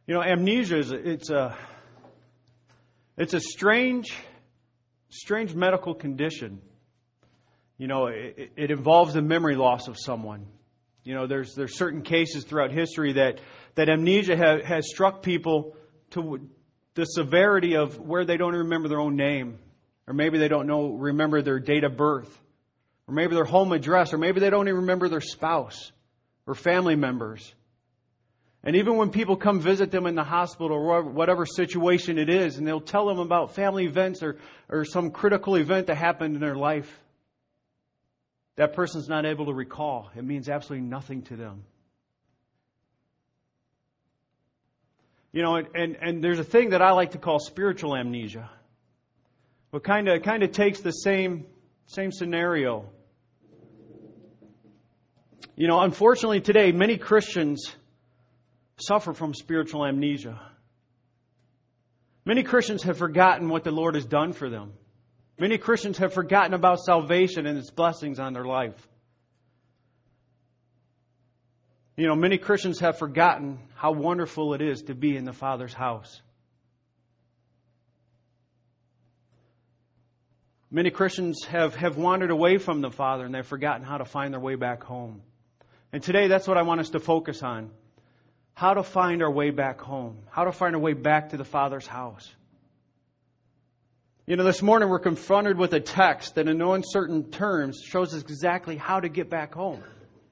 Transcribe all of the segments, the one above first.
Amnesia it's a strange medical condition. It involves the memory loss of someone. There's certain cases throughout history that amnesia has struck people to the severity of where they don't remember their own name, or maybe they don't remember their date of birth, or maybe their home address, or maybe they don't even remember their spouse or family members. And even when people come visit them in the hospital or whatever situation it is, and they'll tell them about family events or some critical event that happened in their life, that person's not able to recall. It means absolutely nothing to them. And there's a thing that I like to call spiritual amnesia. It kind of takes the same scenario. Unfortunately today, many Christians suffer from spiritual amnesia. Many Christians have forgotten what the Lord has done for them. Many Christians have forgotten about salvation and its blessings on their life. Many Christians have forgotten how wonderful it is to be in the Father's house. Many Christians have wandered away from the Father and they've forgotten how to find their way back home. And today that's what I want us to focus on. How to find our way back home. How to find our way back to the Father's house. This morning we're confronted with a text that in no uncertain terms shows us exactly how to get back home.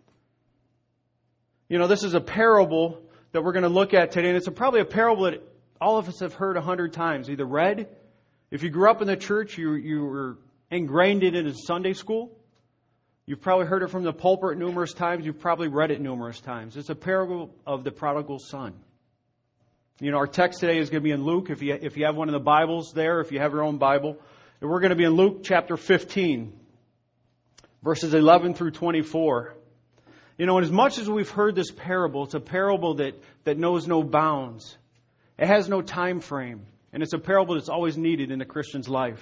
This is a parable that we're going to look at today, and it's probably a parable that all of us have heard 100 times, either read. If you grew up in the church, you were ingrained in it in Sunday school. You've probably heard it from the pulpit numerous times. You've probably read it numerous times. It's a parable of the prodigal son. Our text today is going to be in Luke. If you have one of the Bibles there, if you have your own Bible, and we're going to be in Luke chapter 15, verses 11 through 24. And as much as we've heard this parable, it's a parable that knows no bounds. It has no time frame, and it's a parable that's always needed in a Christian's life.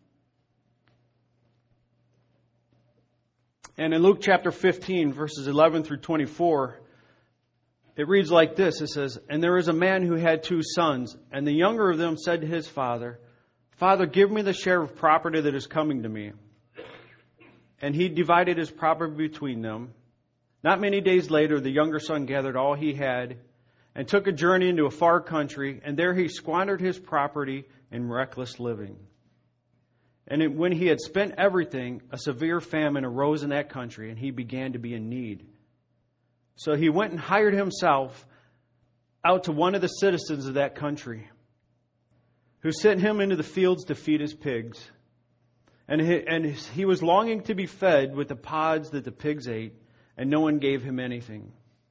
And in Luke chapter 15, verses 11 through 24, it reads like this. It says, "And there was a man who had 2 sons, and the younger of them said to his father, 'Father, give me the share of property that is coming to me.' And he divided his property between them. Not many days later, the younger son gathered all he had and took a journey into a far country, and there he squandered his property in reckless living. And when he had spent everything, a severe famine arose in that country, and he began to be in need. So he went and hired himself out to one of the citizens of that country, who sent him into the fields to feed his pigs. And he was longing to be fed with the pods that the pigs ate, and no one gave him anything.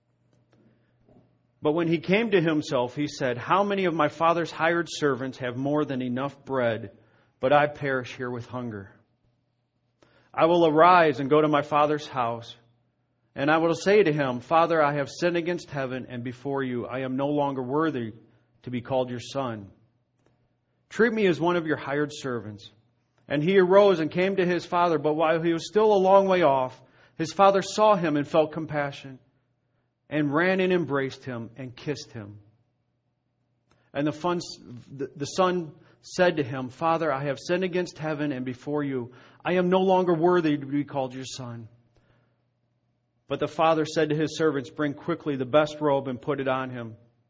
But when he came to himself, he said, 'How many of my father's hired servants have more than enough bread, but I perish here with hunger? I will arise and go to my father's house, and I will say to him, Father, I have sinned against heaven and before you. I am no longer worthy to be called your son. Treat me as one of your hired servants.' And he arose and came to his father, but while he was still a long way off, his father saw him and felt compassion, and ran and embraced him and kissed him. And the son said to him, Father, I have sinned against heaven and before you. I am no longer worthy to be called your son. But the father said to his servants, Bring quickly the best robe and put it on him,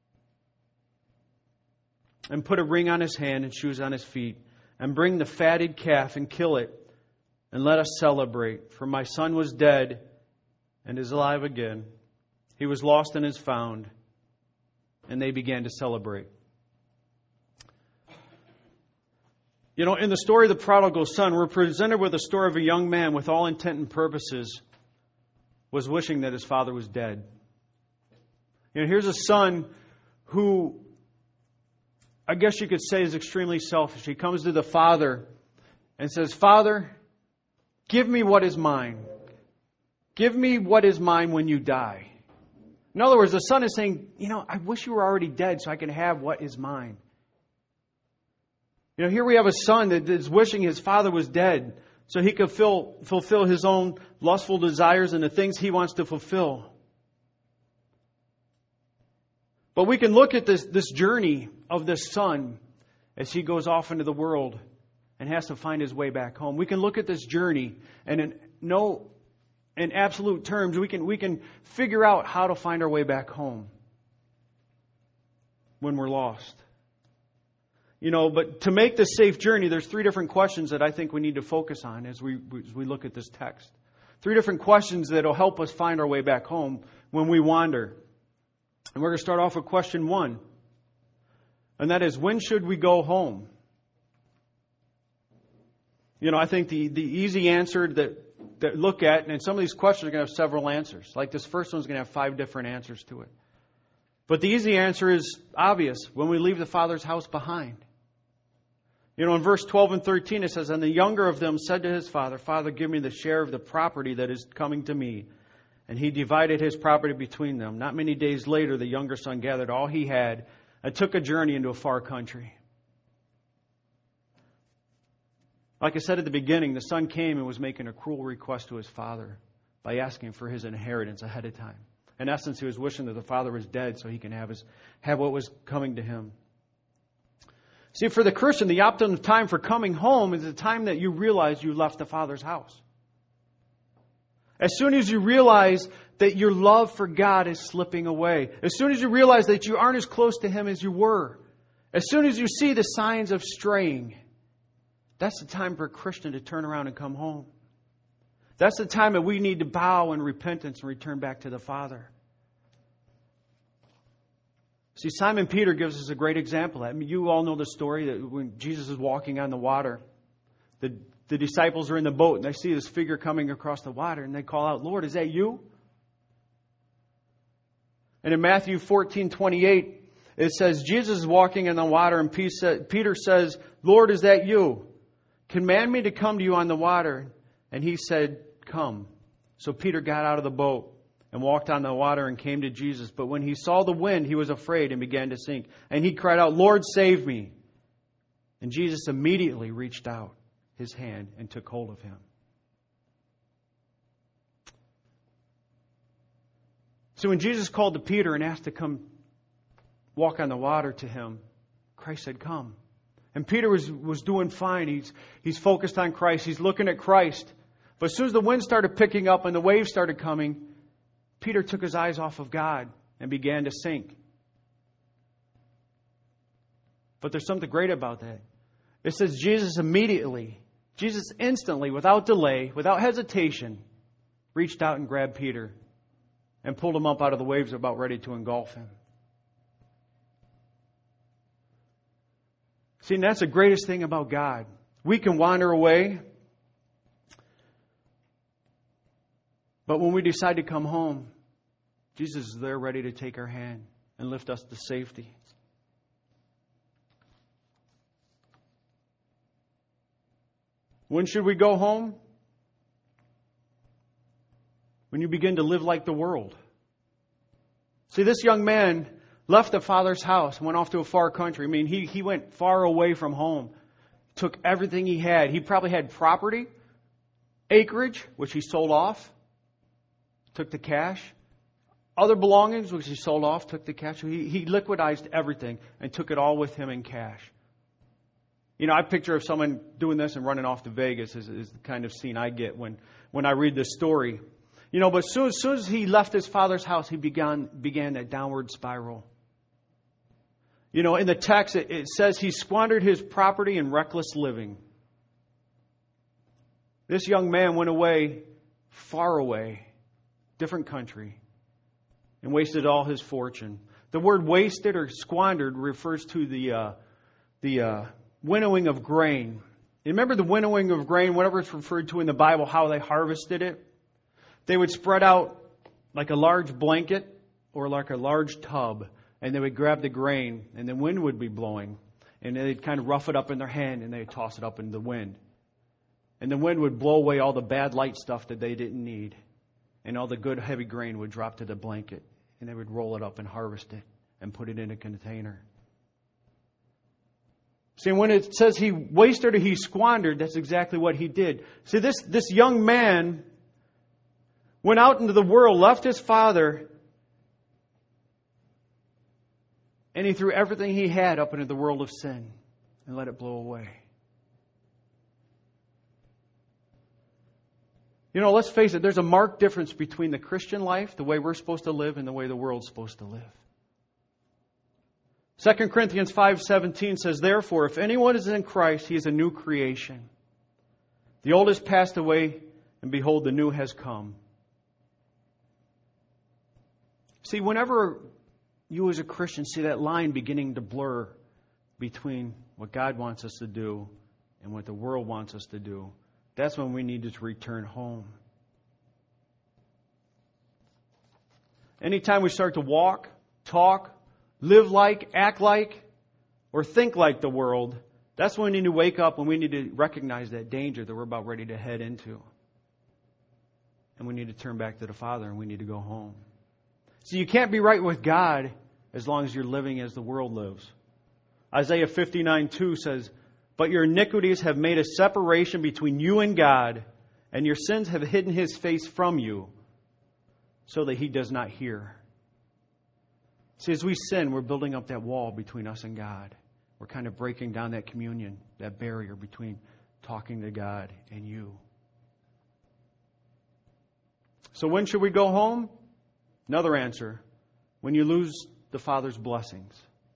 and put a ring on his hand and shoes on his feet, and bring the fatted calf and kill it, and let us celebrate. For my son was dead and is alive again. He was lost and is found. And they began to celebrate." In the story of the prodigal son, we're presented with a story of a young man with all intent and purposes was wishing that his father was dead. Here's a son who, I guess you could say, is extremely selfish. He comes to the father and says, Father, give me what is mine. Give me what is mine when you die. In other words, the son is saying, I wish you were already dead so I can have what is mine. Here we have a son that is wishing his father was dead so he could fulfill his own lustful desires and the things he wants to fulfill. But we can look at this journey of this son as he goes off into the world and has to find his way back home. We can look at this journey and in absolute terms, we can figure out how to find our way back home when we're lost. But to make this safe journey, there's 3 different questions that I think we need to focus on as we look at this text. 3 different questions that will help us find our way back home when we wander. And we're going to start off with question 1. And that is, when should we go home? I think the easy answer that look at, and some of these questions are going to have several answers. Like this first one's going to have 5 different answers to it. But the easy answer is obvious: when we leave the Father's house behind. In verse 12 and 13 it says, "And the younger of them said to his father, 'Father, give me the share of the property that is coming to me.' And he divided his property between them. Not many days later, the younger son gathered all he had and took a journey into a far country." Like I said at the beginning, the son came and was making a cruel request to his father by asking for his inheritance ahead of time. In essence, he was wishing that the father was dead so he can have what was coming to him. See, for the Christian, the optimum time for coming home is the time that you realize you left the Father's house. As soon as you realize that your love for God is slipping away, as soon as you realize that you aren't as close to Him as you were, as soon as you see the signs of straying, that's the time for a Christian to turn around and come home. That's the time that we need to bow in repentance and return back to the Father. See, Simon Peter gives us a great example. I mean, you all know the story that when Jesus is walking on the water, the disciples are in the boat and they see this figure coming across the water and they call out, "Lord, is that you?" And in Matthew 14:28, it says, Jesus is walking in the water and Peter says, "Lord, is that you? Command me to come to you on the water." And he said, "Come." So Peter got out of the boat and walked on the water and came to Jesus. But when he saw the wind, he was afraid and began to sink. And he cried out, "Lord, save me." And Jesus immediately reached out His hand and took hold of him. So when Jesus called to Peter and asked to come walk on the water to him, Christ said, "Come." And Peter was doing fine. He's focused on Christ. He's looking at Christ. But as soon as the wind started picking up and the waves started coming, Peter took his eyes off of God and began to sink. But there's something great about that. It says Jesus instantly, without delay, without hesitation, reached out and grabbed Peter and pulled him up out of the waves about ready to engulf him. See, and that's the greatest thing about God. We can wander away, but when we decide to come home, Jesus is there ready to take our hand and lift us to safety. When should we go home? When you begin to live like the world. See, this young man left the father's house and went off to a far country. I mean, he went far away from home. Took everything he had. He probably had property, acreage, which he sold off. Took the cash. Other belongings, which he sold off, took the cash. He liquidized everything and took it all with him in cash. I picture of someone doing this and running off to Vegas is the kind of scene I get when I read this story. But as soon as he left his father's house, he began that downward spiral. In the text, it says he squandered his property in reckless living. This young man went away, far away, different country, and wasted all his fortune. The word wasted or squandered refers to the winnowing of grain. You remember the winnowing of grain, whatever it's referred to in the Bible, how they harvested it? They would spread out like a large blanket or like a large tub, and they would grab the grain, and the wind would be blowing, and they'd kind of rough it up in their hand, and they'd toss it up into the wind. And the wind would blow away all the bad light stuff that they didn't need, and all the good heavy grain would drop to the blanket, and they would roll it up and harvest it and put it in a container. See, when it says he wasted or he squandered, that's exactly what he did. See, this young man went out into the world, left his father, And he threw everything he had up into the world of sin and let it blow away. You know, let's face it, there's a marked difference between the Christian life, the way we're supposed to live, and the way the world's supposed to live. 2 Corinthians 5:17 says, "Therefore, if anyone is in Christ, he is a new creation. The old has passed away, and behold, the new has come." See, whenever you as a Christian see that line beginning to blur between what God wants us to do and what the world wants us to do, that's when we need to return home. Anytime we start to walk, talk, live like, act like, or think like the world, that's when we need to wake up and we need to recognize that danger that we're about ready to head into. And we need to turn back to the Father and we need to go home. So you can't be right with God as long as you're living as the world lives. Isaiah 59:2 says, "But your iniquities have made a separation between you and God, and your sins have hidden His face from you, so that He does not hear." See, as we sin, we're building up that wall between us and God. We're kind of breaking down that communion, that barrier between talking to God and you. So when should we go home? Another answer: when you lose the Father's blessings.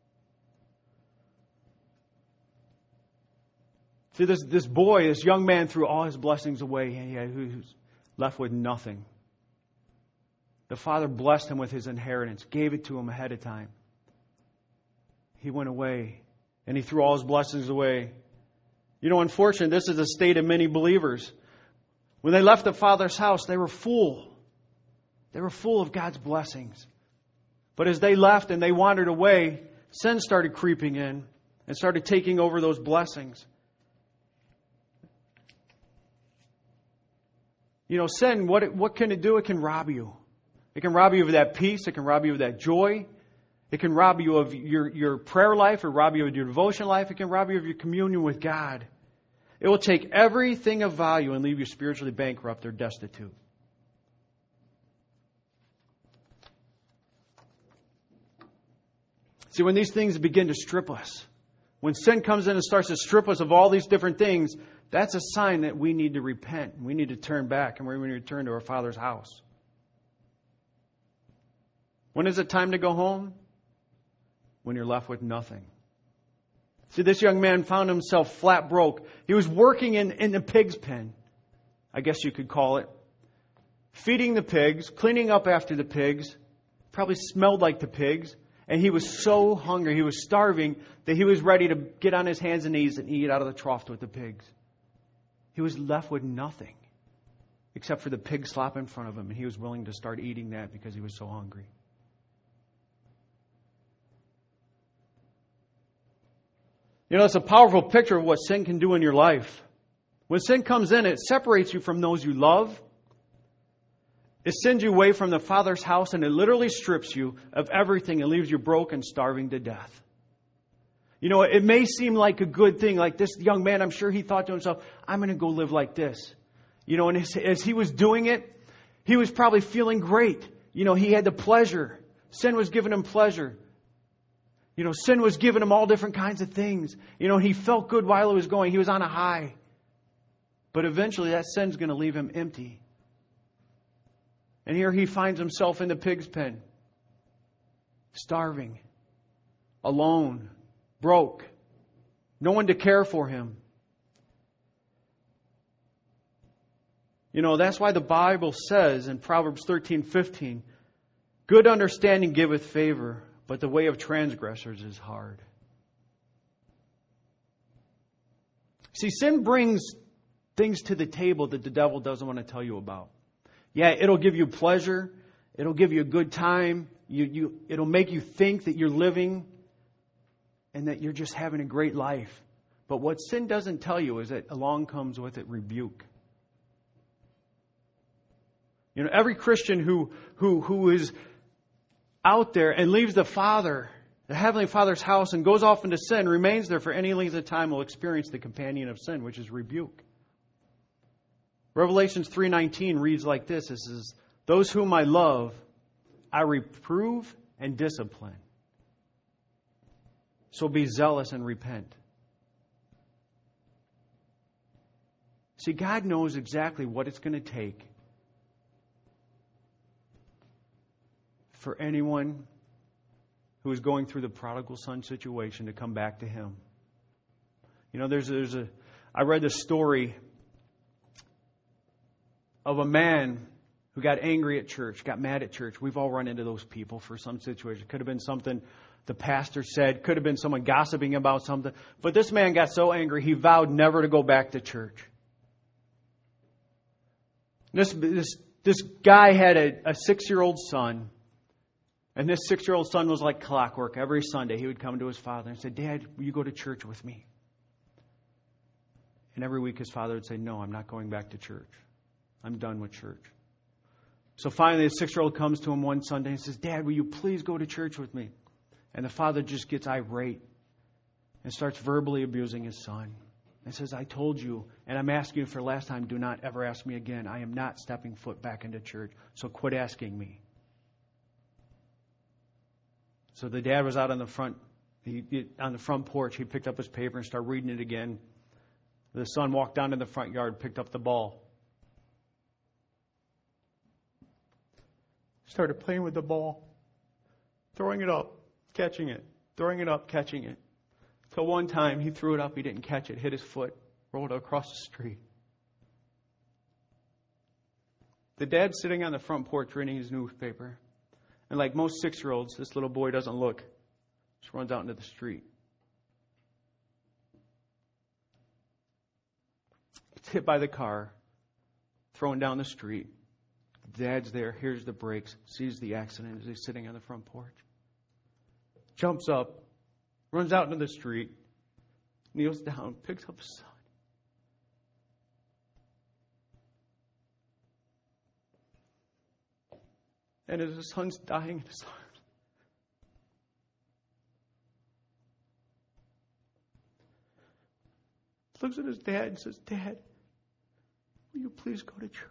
See, this boy, this young man, threw all his blessings away, and he was left with nothing. The Father blessed him with his inheritance, gave it to him ahead of time. He went away, and he threw all his blessings away. You know, unfortunately, this is the state of many believers. When they left the Father's house, they were full. They were full of God's blessings. But as they left and they wandered away, sin started creeping in and started taking over those blessings. You know, sin, what can it do? It can rob you. It can rob you of that peace. It can rob you of that joy. It can rob you of your prayer life, or rob you of your devotion life. It can rob you of your communion with God. It will take everything of value and leave you spiritually bankrupt or destitute. See, when these things begin to strip us, when sin comes in and starts to strip us of all these different things, that's a sign that we need to repent. We need to turn back and we need to return to our Father's house. When is it time to go home? When you're left with nothing. See, this young man found himself flat broke. He was working in the pig's pen, I guess you could call it. Feeding the pigs, cleaning up after the pigs. Probably smelled like the pigs. And he was so hungry, he was starving, that he was ready to get on his hands and knees and eat out of the trough with the pigs. He was left with nothing except for the pig slop in front of him. And he was willing to start eating that because he was so hungry. You know, it's a powerful picture of what sin can do in your life. When sin comes in, it separates you from those you love. It sends you away from the Father's house, and it literally strips you of everything and leaves you broke and starving to death. You know, it may seem like a good thing. Like this young man, I'm sure he thought to himself, I'm going to go live like this. You know, and as he was doing it, he was probably feeling great. You know, he had the pleasure. Sin was giving him pleasure. You know, sin was giving him all different kinds of things. You know, he felt good while it was going. He was on a high. But eventually that sin's going to leave him empty. And here he finds himself in the pig's pen. Starving. Alone. Broke. No one to care for him. You know, that's why the Bible says in Proverbs 13:15, good understanding giveth favor, but the way of transgressors is hard. See, sin brings things to the table that the devil doesn't want to tell you about. Yeah, it'll give you pleasure. It'll give you a good time. It'll make you think that you're living and that you're just having a great life. But what sin doesn't tell you is that along comes with it rebuke. You know, every Christian who is out there and leaves the Father, the Heavenly Father's house, and goes off into sin, remains there for any length of time, will experience the companion of sin, which is rebuke. Revelations 3:19 reads like this. It says, those whom I love, I reprove and discipline. So be zealous and repent. See, God knows exactly what it's going to take for anyone who is going through the prodigal son situation to come back to Him. You know, I read the story of a man who got angry at church, got mad at church. We've all run into those people for some situation. It could have been something the pastor said, could have been someone gossiping about something. But this man got so angry, he vowed never to go back to church. This guy had a 6-year-old son, and this 6-year-old son was like clockwork. Every Sunday he would come to his father and say, "Dad, will you go to church with me?" And every week his father would say, "No, I'm not going back to church. I'm done with church." So finally the 6-year-old comes to him one Sunday and says, "Dad, will you please go to church with me?" And the father just gets irate and starts verbally abusing his son. And says, "I told you, and I'm asking you for the last time, do not ever ask me again. I am not stepping foot back into church, so quit asking me." So the dad was out on the front porch. He picked up his paper and started reading it again. The son walked down to the front yard, picked up the ball. Started playing with the ball. Throwing it up, catching it. Throwing it up, catching it. Till one time he threw it up, he didn't catch it, hit his foot, rolled it across the street. The dad's sitting on the front porch reading his newspaper. And like most 6-year-olds, this little boy doesn't look. Just runs out into the street. Gets hit by the car, thrown down the street. Dad's there, hears the brakes, sees the accident as he's sitting on the front porch. Jumps up, runs out into the street, kneels down, picks up his son. And as his son's dying in his arms, looks at his dad and says, "Dad, will you please go to church?"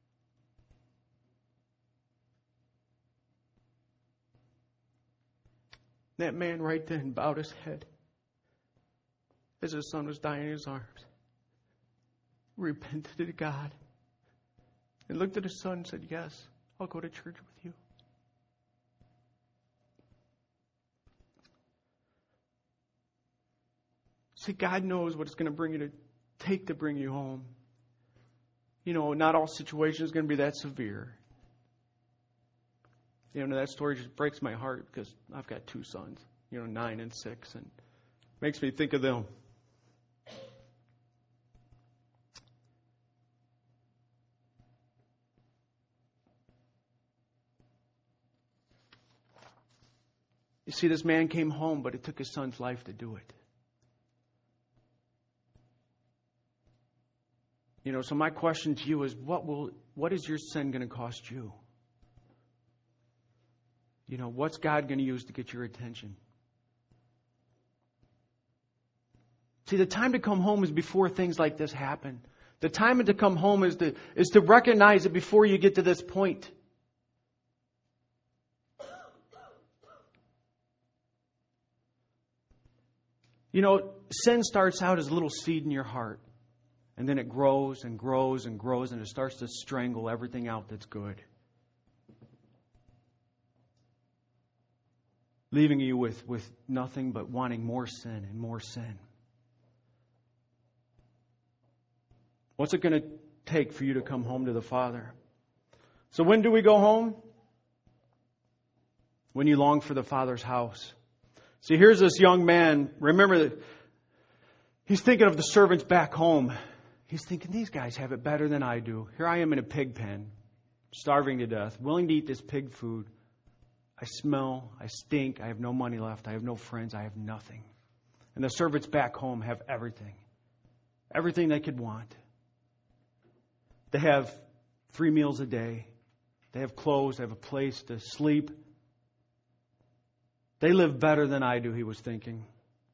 That man right then bowed his head as his son was dying in his arms, repented to God, and looked at his son and said, "Yes, I'll go to church with you." See, God knows what it's going to bring you to take to bring you home. You know, not all situations are going to be that severe. You know, that story just breaks my heart because I've got 2 sons, 9 and 6, and makes me think of them. You see, this man came home, but it took his son's life to do it. So my question to you is, what is your sin going to cost you? What's God going to use to get your attention? See, the time to come home is before things like this happen. The time to come home is to recognize it before you get to this point. Sin starts out as a little seed in your heart. And then it grows and grows and grows, and it starts to strangle everything out that's good. Leaving you with nothing but wanting more sin and more sin. What's it going to take for you to come home to the Father? So when do we go home? When you long for the Father's house. See, here's this young man. Remember that he's thinking of the servants back home. He's thinking, these guys have it better than I do. Here I am in a pig pen, starving to death, willing to eat this pig food. I smell, I stink, I have no money left, I have no friends, I have nothing. And the servants back home have everything. Everything they could want. They have 3 meals a day. They have clothes, they have a place to sleep. They live better than I do, he was thinking.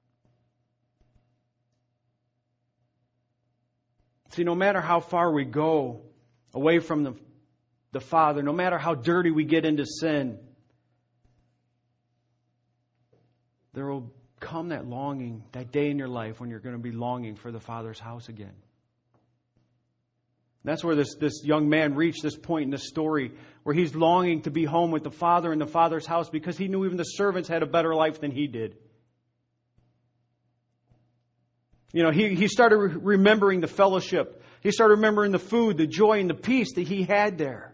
See, no matter how far we go away from the Father, no matter how dirty we get into sin, there will come that longing, that day in your life when you're going to be longing for the Father's house again. That's where this young man reached this point in the story where he's longing to be home with the Father in the Father's house because he knew even the servants had a better life than he did. You know, he started remembering the fellowship. He started remembering the food, the joy, and the peace that he had there.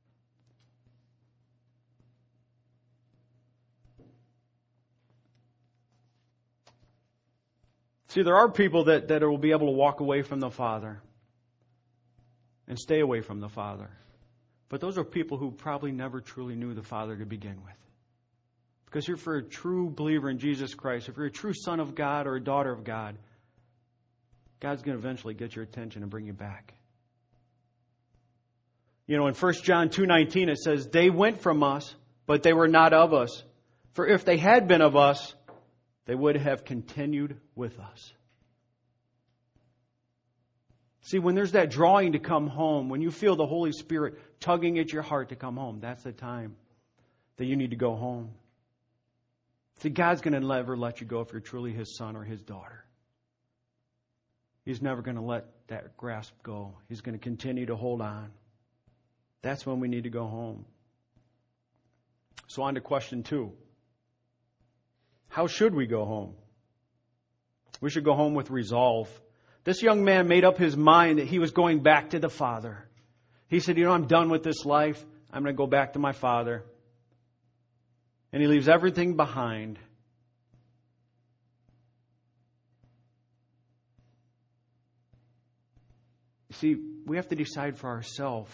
See, there are people that will be able to walk away from the Father and stay away from the Father. But those are people who probably never truly knew the Father to begin with. Because if you're a true believer in Jesus Christ, if you're a true son of God or a daughter of God, God's going to eventually get your attention and bring you back. You know, in 1 John 2:19 it says, "They went from us, but they were not of us. For if they had been of us, they would have continued with us." See, when there's that drawing to come home, when you feel the Holy Spirit tugging at your heart to come home, that's the time that you need to go home. See, God's going to never let you go if you're truly His son or His daughter. He's never going to let that grasp go. He's going to continue to hold on. That's when we need to go home. So on to question 2. How should we go home? We should go home with resolve. This young man made up his mind that he was going back to the Father. He said, I'm done with this life. I'm going to go back to my Father. And he leaves everything behind. See, we have to decide for ourselves.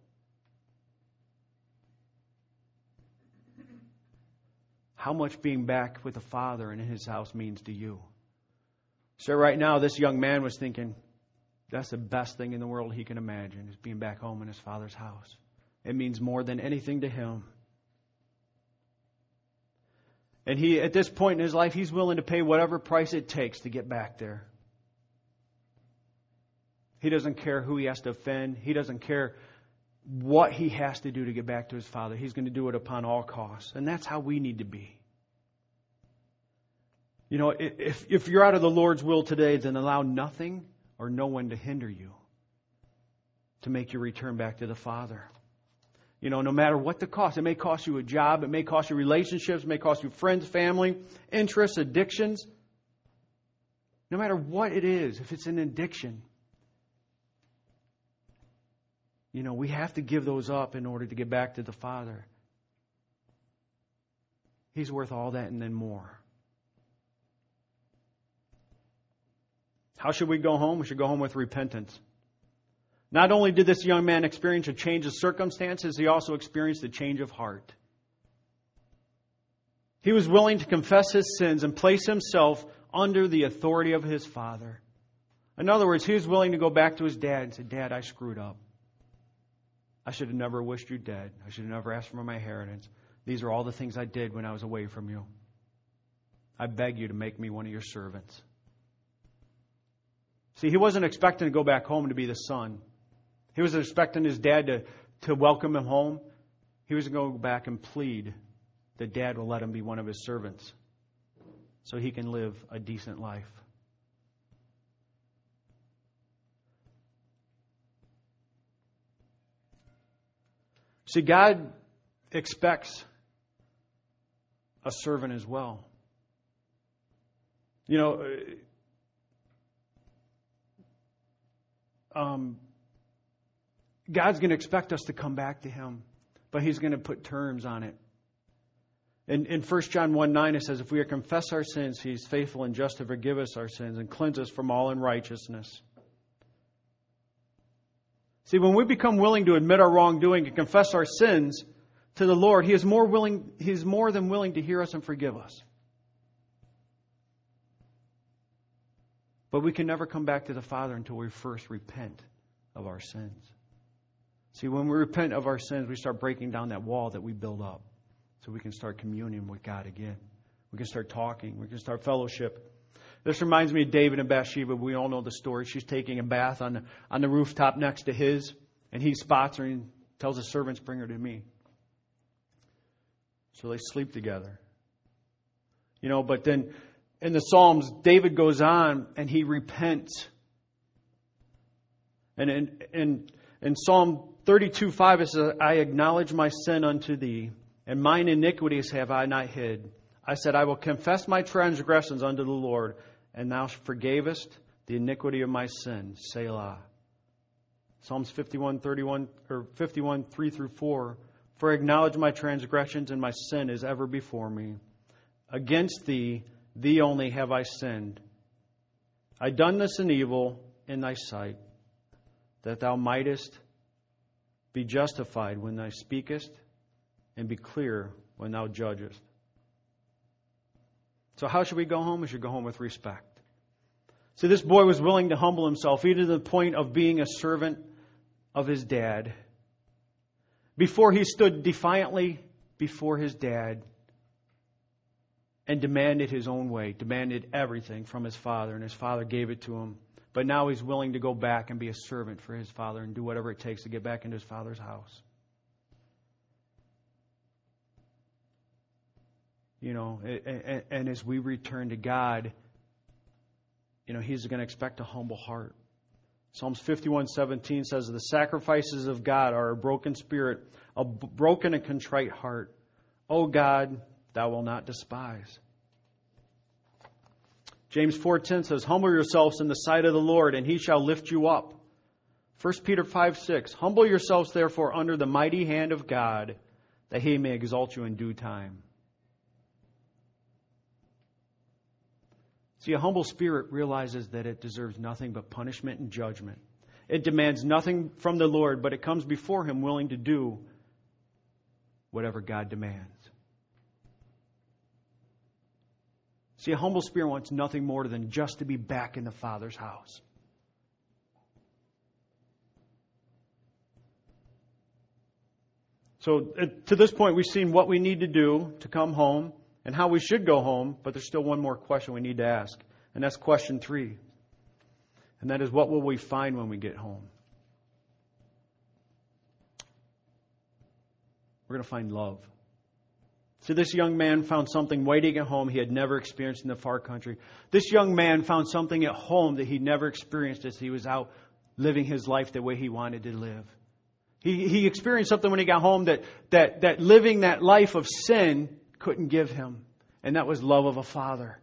How much being back with the Father and in His house means to you. So right now, this young man was thinking, that's the best thing in the world he can imagine, is being back home in his Father's house. It means more than anything to him. And he, at this point in his life, he's willing to pay whatever price it takes to get back there. He doesn't care who he has to offend. He doesn't care what he has to do to get back to his Father. He's going to do it upon all costs. And that's how we need to be. You know, if you're out of the Lord's will today, then allow nothing or no one to hinder you to make you return back to the Father. You know, no matter what the cost. It may cost you a job. It may cost you relationships. It may cost you friends, family, interests, addictions. No matter what it is, if it's an addiction, you know, we have to give those up in order to get back to the Father. He's worth all that and then more. How should we go home? We should go home with repentance. Not only did this young man experience a change of circumstances, he also experienced a change of heart. He was willing to confess his sins and place himself under the authority of his Father. In other words, he was willing to go back to his dad and say, "Dad, I screwed up. I should have never wished you dead. I should have never asked for my inheritance. These are all the things I did when I was away from you. I beg you to make me one of your servants." See, he wasn't expecting to go back home to be the son. He was expecting his dad to welcome him home. He was going to go back and plead that Dad will let him be one of his servants so he can live a decent life. See, God expects a servant as well. You know, God's going to expect us to come back to Him, but He's going to put terms on it. In 1 John 1:9 it says, "If we confess our sins, He's faithful and just to forgive us our sins and cleanse us from all unrighteousness." See, when we become willing to admit our wrongdoing and confess our sins to the Lord, He is more than willing to hear us and forgive us. But we can never come back to the Father until we first repent of our sins. See, when we repent of our sins, we start breaking down that wall that we build up so we can start communing with God again. We can start talking. We can start fellowship. This reminds me of David and Bathsheba. We all know the story. She's taking a bath on the rooftop next to his, and he spots her and tells his servants, "Bring her to me." So they sleep together. You know, but then in the Psalms, David goes on and he repents. And in Psalm 32:5 it says, I acknowledge my sin unto thee, and mine iniquities have I not hid. I said, I will confess my transgressions unto the Lord, and thou forgavest the iniquity of my sin. Selah. Psalms 51:3-4. For I acknowledge my transgressions, and my sin is ever before me. Against thee only have I sinned. I done this in evil in thy sight, that thou mightest be justified when thou speakest, and be clear when thou judgest. So how should we go home? We should go home with respect. See, this boy was willing to humble himself, even to the point of being a servant of his dad. Before he stood defiantly before his dad and demanded his own way, demanded everything from his father, and his father gave it to him. But now he's willing to go back and be a servant for his father and do whatever it takes to get back into his father's house. And as we return to God, He's going to expect a humble heart. Psalms 51:17 says, the sacrifices of God are a broken spirit, a broken and contrite heart. O God, thou wilt not despise. James 4:10 says, humble yourselves in the sight of the Lord, and He shall lift you up. 1 Peter 5:6, humble yourselves therefore under the mighty hand of God, that He may exalt you in due time. See, a humble spirit realizes that it deserves nothing but punishment and judgment. It demands nothing from the Lord, but it comes before Him willing to do whatever God demands. See, a humble spirit wants nothing more than just to be back in the Father's house. So, to this point, we've seen what we need to do to come home and how we should go home, but there's still one more question we need to ask, and that's question 3. And that is, what will we find when we get home? We're going to find love. So this young man found something waiting at home he had never experienced in the far country. This young man found something at home that he'd never experienced as he was out living his life the way he wanted to live. He experienced something when he got home that living that life of sin couldn't give him. And that was love of a father.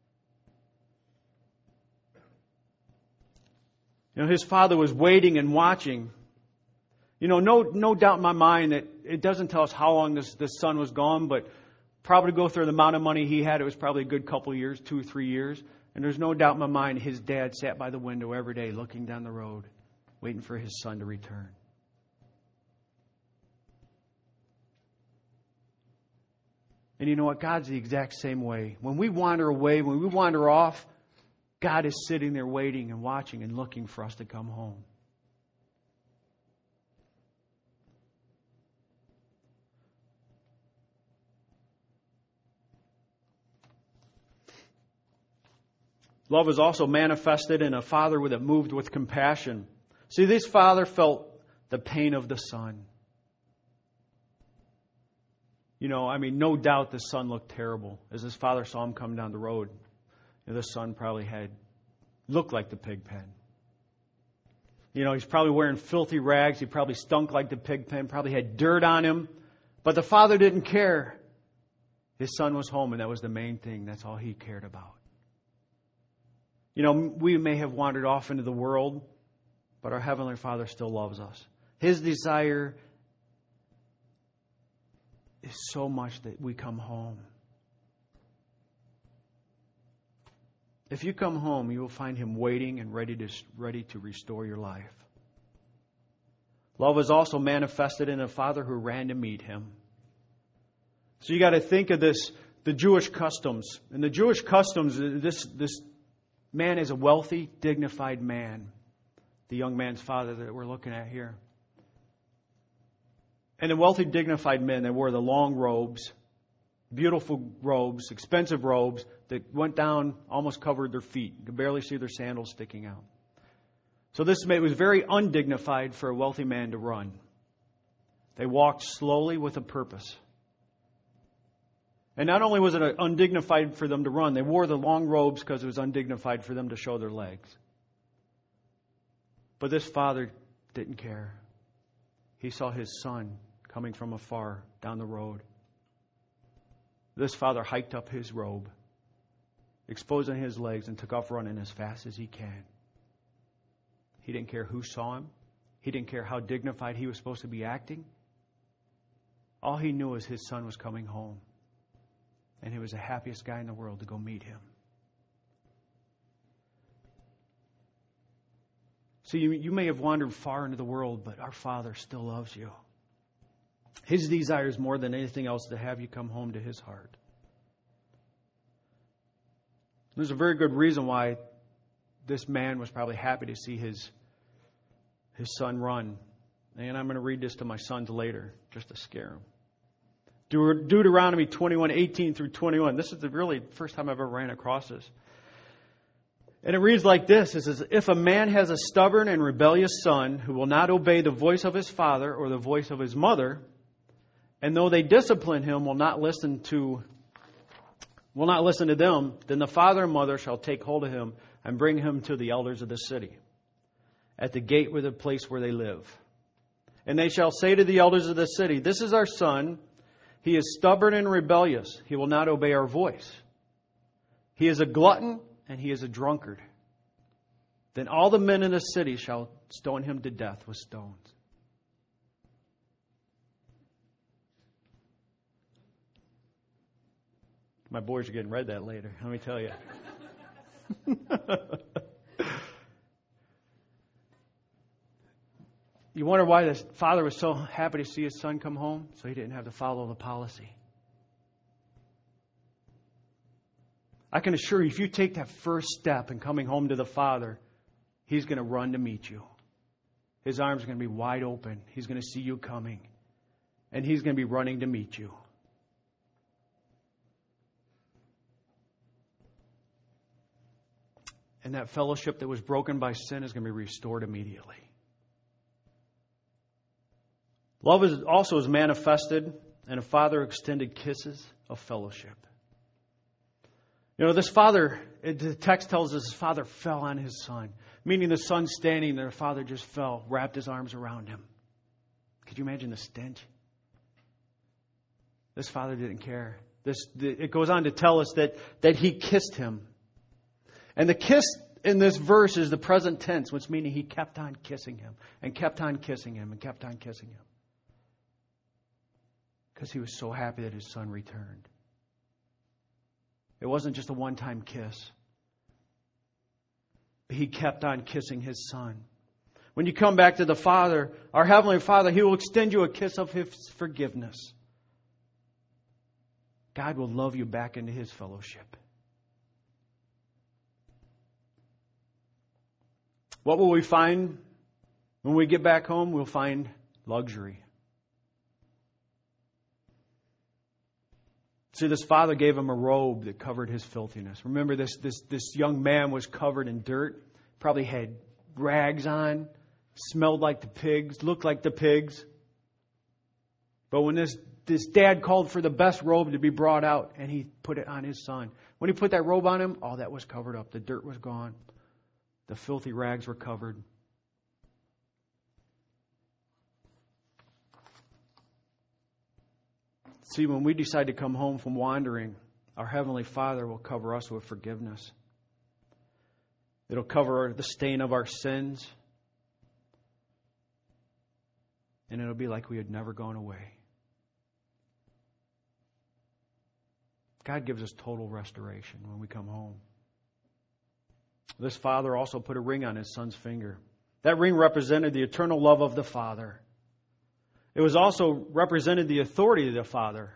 His father was waiting and watching. No doubt in my mind that it doesn't tell us how long this son was gone, but probably go through the amount of money he had, it was probably a good couple of years, 2 or 3 years. And there's no doubt in my mind his dad sat by the window every day looking down the road, waiting for his son to return. And you know what? God's the exact same way. When we wander away, when we wander off, God is sitting there waiting and watching and looking for us to come home. Love is also manifested in a father that moved with compassion. See, this father felt the pain of the son. No doubt the son looked terrible. As his father saw him come down the road, the son probably looked like the pig pen. He's probably wearing filthy rags. He probably stunk like the pig pen, probably had dirt on him. But the father didn't care. His son was home, and that was the main thing. That's all he cared about. We may have wandered off into the world, but our Heavenly Father still loves us. His desire is so much that we come home. If you come home, you will find Him waiting and ready to restore your life. Love is also manifested in a father who ran to meet him. So you got to think of this, the Jewish customs. In the Jewish customs, this man is a wealthy, dignified man. The young man's father that we're looking at here. And the wealthy, dignified men, they wore the long robes, beautiful robes, expensive robes that went down, almost covered their feet. You could barely see their sandals sticking out. So this was very undignified for a wealthy man to run. They walked slowly with a purpose. And not only was it undignified for them to run, they wore the long robes because it was undignified for them to show their legs. But this father didn't care. He saw his son coming from afar down the road. This father hiked up his robe, exposing his legs, and took off running as fast as he can. He didn't care who saw him. He didn't care how dignified he was supposed to be acting. All he knew was his son was coming home. And he was the happiest guy in the world to go meet him. So you may have wandered far into the world, but our Father still loves you. His desire is more than anything else to have you come home to His heart. There's a very good reason why this man was probably happy to see his son run. And I'm going to read this to my sons later, just to scare them. Deuteronomy 21:18 through 21. This is the really first time I've ever ran across this. And it reads like this. It says, if a man has a stubborn and rebellious son who will not obey the voice of his father or the voice of his mother, and though they discipline him, will not listen to them, then the father and mother shall take hold of him and bring him to the elders of the city, at the gate with the place where they live. And they shall say to the elders of the city, this is our son. He is stubborn and rebellious. He will not obey our voice. He is a glutton and he is a drunkard. Then all the men in the city shall stone him to death with stones. My boys are getting read that later, let me tell you. You wonder why the father was so happy to see his son come home? So he didn't have to follow the policy. I can assure you, if you take that first step in coming home to the Father, He's going to run to meet you. His arms are going to be wide open. He's going to see you coming. And He's going to be running to meet you. And that fellowship that was broken by sin is going to be restored immediately. Love is also manifested in a father extended kisses of fellowship. You know, this father, the text tells us his father fell on his son. Meaning the son standing there, the father just fell, wrapped his arms around him. Could you imagine the stench? This father didn't care. It goes on to tell us that he kissed him. And the kiss in this verse is the present tense, which meaning he kept on kissing him and kept on kissing him and kept on kissing him. Because he was so happy that his son returned. It wasn't just a one-time kiss. He kept on kissing his son. When you come back to the Father, our Heavenly Father, He will extend you a kiss of His forgiveness. God will love you back into His fellowship. What will we find when we get back home? We'll find luxury. See, this father gave him a robe that covered his filthiness. Remember, this young man was covered in dirt, probably had rags on, smelled like the pigs, looked like the pigs. But when this dad called for the best robe to be brought out, and he put it on his son. When he put that robe on him, all that was covered up. The dirt was gone. The filthy rags were covered. See, when we decide to come home from wandering, our Heavenly Father will cover us with forgiveness. It'll cover the stain of our sins. And it'll be like we had never gone away. God gives us total restoration when we come home. This father also put a ring on his son's finger. That ring represented the eternal love of the Father. It was also represented the authority of the Father.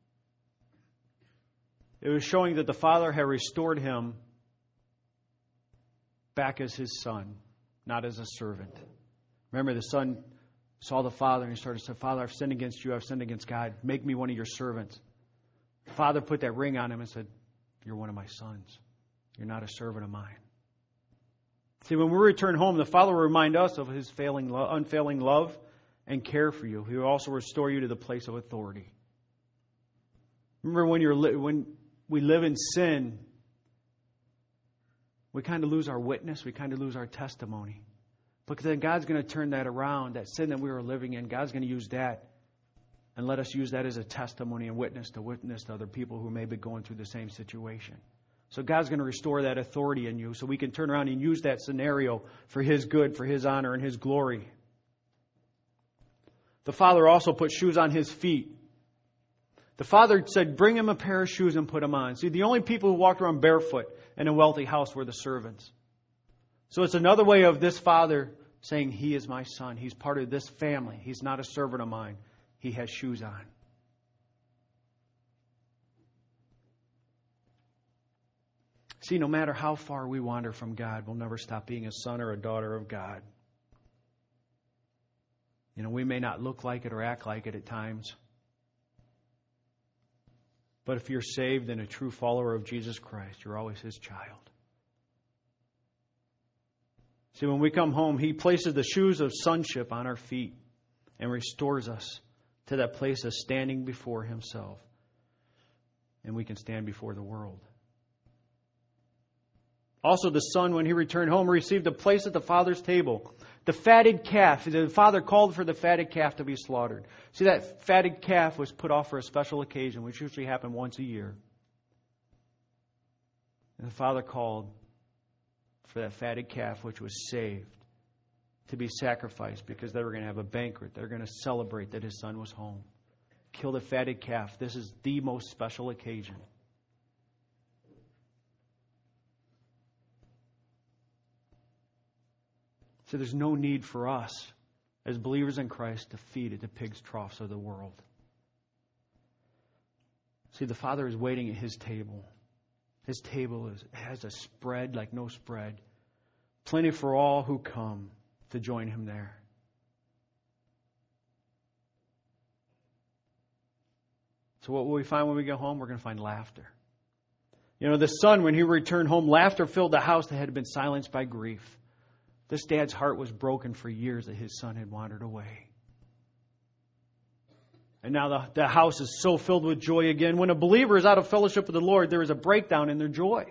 It was showing that the Father had restored him back as his son, not as a servant. Remember, the son saw the Father and he started to say, Father, I've sinned against you. I've sinned against God. Make me one of your servants. The Father put that ring on him and said, you're one of my sons. You're not a servant of mine. See, when we return home, the Father will remind us of His unfailing love and care for you. He will also restore you to the place of authority. Remember when we live in sin, we kind of lose our witness, we kind of lose our testimony. But then God's going to turn that around, that sin that we were living in, God's going to use that and let us use that as a testimony and witness to other people who may be going through the same situation. So God's going to restore that authority in you so we can turn around and use that scenario for His good, for His honor, and His glory. The Father also put shoes on His feet. The Father said, bring him a pair of shoes and put them on. See, the only people who walked around barefoot in a wealthy house were the servants. So it's another way of this Father saying, He is my Son. He's part of this family. He's not a servant of mine. He has shoes on. See, no matter how far we wander from God, we'll never stop being a son or a daughter of God. We may not look like it or act like it at times. But if you're saved and a true follower of Jesus Christ, you're always His child. See, when we come home, He places the shoes of sonship on our feet and restores us to that place of standing before Himself. And we can stand before the world. Also, the Son, when He returned home, received a place at the Father's table. The fatted calf, the Father called for the fatted calf to be slaughtered. See, that fatted calf was put off for a special occasion, which usually happened once a year. And the Father called for that fatted calf, which was saved, to be sacrificed because they were going to have a banquet. They were going to celebrate that His Son was home. Kill the fatted calf. This is the most special occasion. So there's no need for us as believers in Christ to feed at the pigs' troughs of the world. See, the Father is waiting at His table. His table has a spread like no spread. Plenty for all who come to join Him there. So what will we find when we go home? We're going to find laughter. The Son, when He returned home, laughter filled the house that had been silenced by grief. This dad's heart was broken for years that his son had wandered away. And now the house is so filled with joy again. When a believer is out of fellowship with the Lord, there is a breakdown in their joy.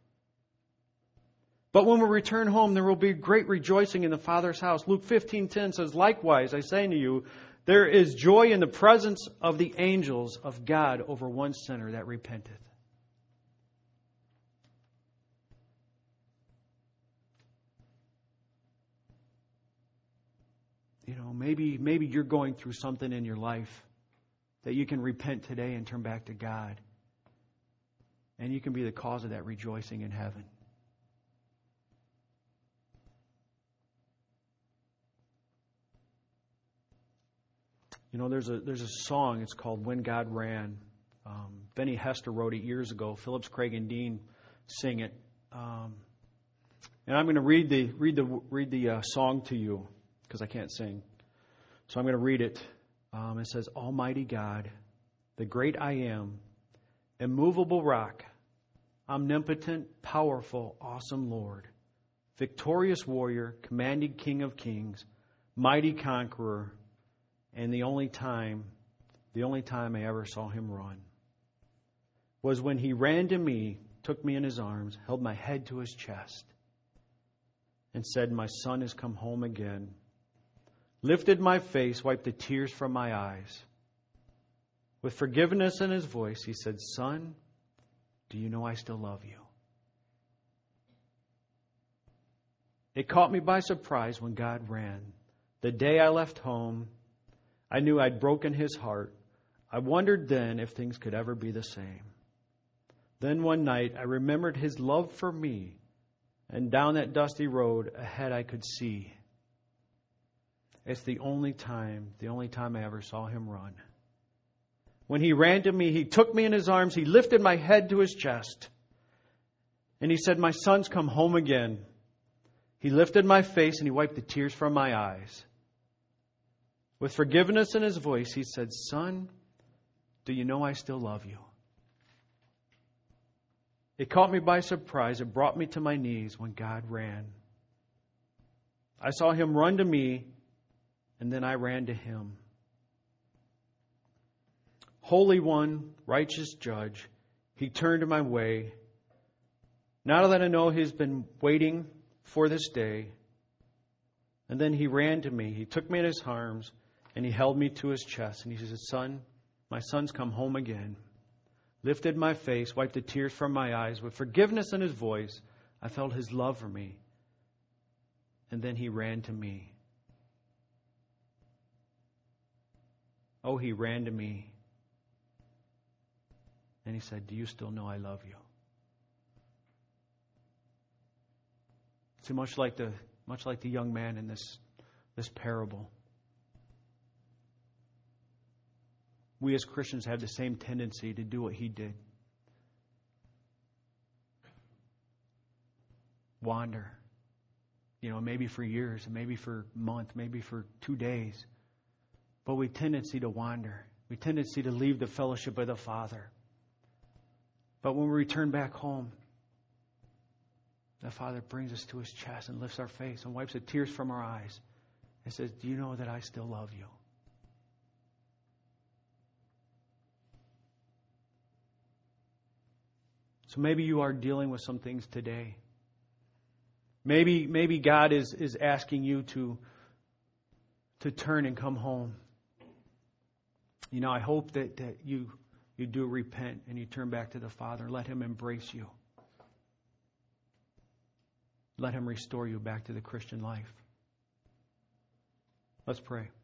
But when we return home, there will be great rejoicing in the Father's house. Luke 15:10 says, likewise, I say to you, there is joy in the presence of the angels of God over one sinner that repenteth. Maybe you're going through something in your life that you can repent today and turn back to God. And you can be the cause of that rejoicing in heaven. There's a song, it's called When God Ran. Benny Hester wrote it years ago. Phillips, Craig, and Dean sing it. And I'm going to read the song to you because I can't sing. So I'm going to read it. It says, Almighty God, the great I am, immovable rock, omnipotent, powerful, awesome Lord, victorious warrior, commanding King of kings, mighty conqueror, and the only time I ever saw Him run was when He ran to me, took me in His arms, held my head to His chest, and said, my son has come home again. Lifted my face, wiped the tears from my eyes. With forgiveness in His voice, He said, Son, do you know I still love you? It caught me by surprise when God ran. The day I left home, I knew I'd broken His heart. I wondered then if things could ever be the same. Then one night, I remembered His love for me, and down that dusty road ahead I could see. It's the only time I ever saw Him run. When He ran to me, He took me in His arms, He lifted my head to His chest, and He said, my son's come home again. He lifted my face and He wiped the tears from my eyes. With forgiveness in His voice, He said, Son, do you know I still love you? It caught me by surprise. It brought me to my knees when God ran. I saw Him run to me, and then I ran to Him. Holy One, righteous Judge, He turned to my way. Now that I know He's been waiting for this day. And then He ran to me. He took me in His arms and He held me to His chest. And He said, Son, my son's come home again. Lifted my face, wiped the tears from my eyes. With forgiveness in His voice, I felt His love for me. And then He ran to me. Oh, He ran to me. And He said, do you still know I love you? See, much like the young man in this parable, we as Christians have the same tendency to do what he did. Wander. Maybe for years, maybe for a month, maybe for 2 days. But we tendency to wander. We tendency to leave the fellowship of the Father. But when we return back home, the Father brings us to His chest and lifts our face and wipes the tears from our eyes and says, do you know that I still love you? So maybe you are dealing with some things today. Maybe God is asking you to turn and come home. I hope that you do repent and you turn back to the Father. Let Him embrace you. Let Him restore you back to the Christian life. Let's pray.